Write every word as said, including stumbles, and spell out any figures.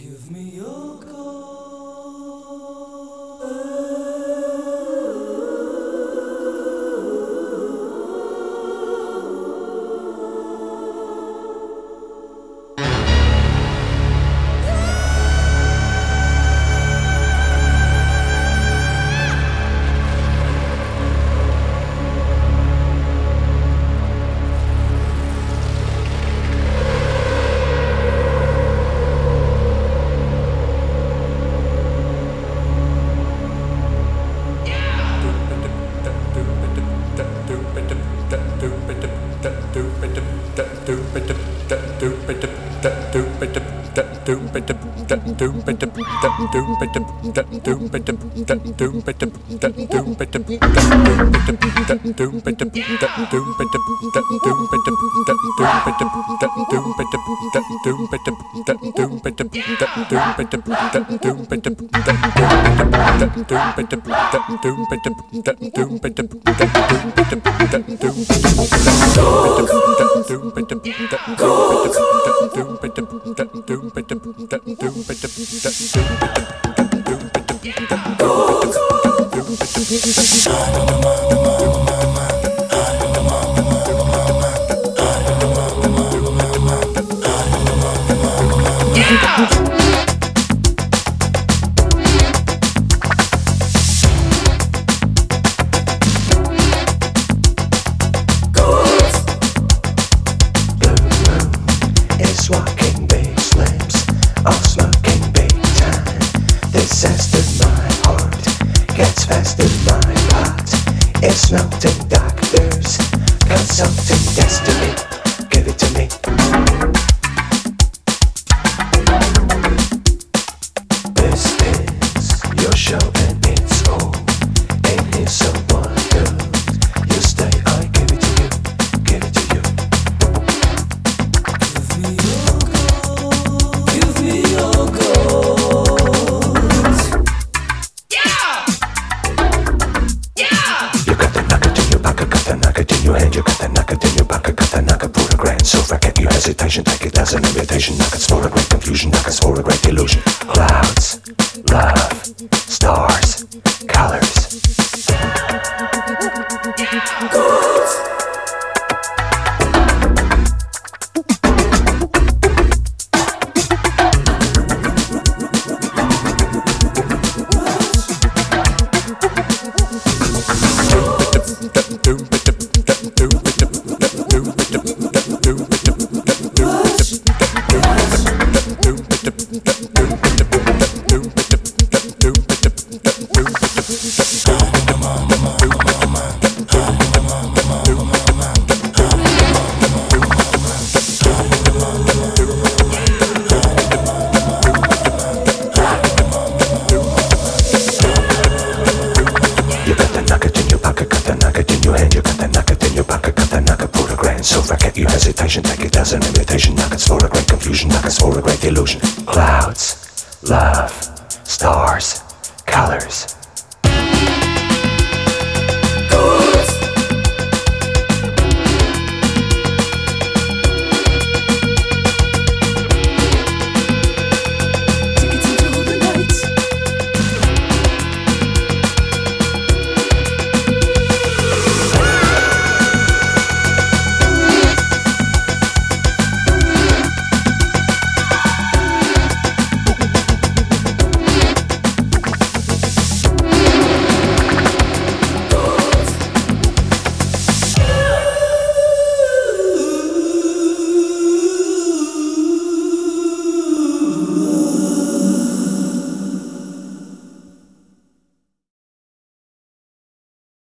Give me your call. Take it as an invitation. I can store a great confusion. I can store a great illusion. Clouds, love, stars, colors. Take it as an invitation. I can store a great confusion. I can store a great illusion. Clouds, love, stars, colors.